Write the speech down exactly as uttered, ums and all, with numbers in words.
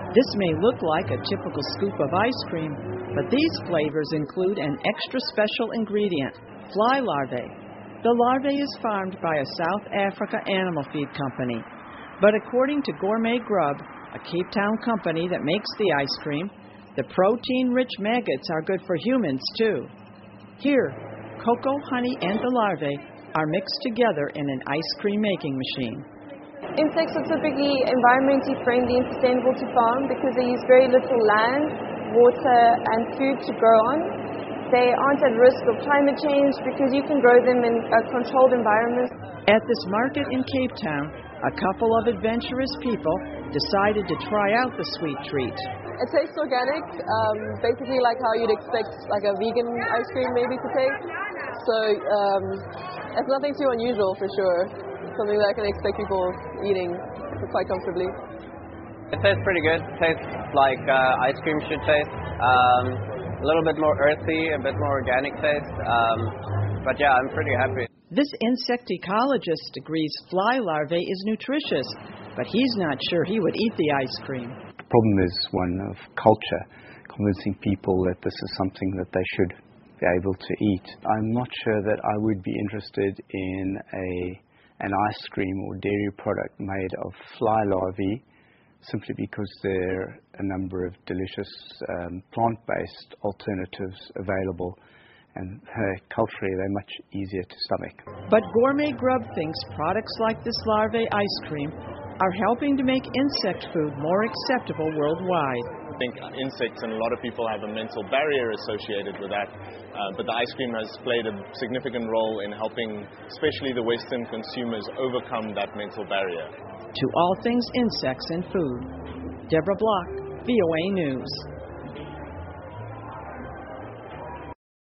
This may look like a typical scoop of ice cream, but these flavors include an extra special ingredient, fly larvae. The larvae is farmed by a South Africa animal feed company. But according to Gourmet Grub, a Cape Town company that makes the ice cream, the protein-rich maggots are good for humans, too. Here, cocoa, honey, and the larvae are mixed together in an ice cream making machine. Insects are typically environmentally friendly and sustainable to farm because they use very little land, water, and food to grow on. They aren't at risk of climate change because you can grow them in a controlled environment. At this market in Cape Town, a couple of adventurous people decided to try out the sweet treat. It tastes organic, um, basically like how you'd expect like a vegan ice cream maybe to taste. So um, it's nothing too unusual for sure. Something that I can expect people eating quite comfortably. It tastes pretty good. It tastes like uh, ice cream should taste. Um, a little bit more earthy, a bit more organic taste. Um, but yeah, I'm pretty happy. This insect ecologist agrees fly larvae is nutritious, but he's not sure he would eat the ice cream. The problem is one of culture, convincing people that this is something that they should be able to eat. I'm not sure that I would be interested in a an ice cream or dairy product made of fly larvae, simply because there are a number of delicious um, plant-based alternatives available, and uh, culturally they're much easier to stomach. But Gourmet Grub thinks products like this larvae ice cream are helping to make insect food more acceptable worldwide. I think insects and a lot of people have a mental barrier associated with that, uh, but the ice cream has played a significant role in helping especially the Western consumers overcome that mental barrier. To All Things Insects and Food, Deborah Block, V O A News.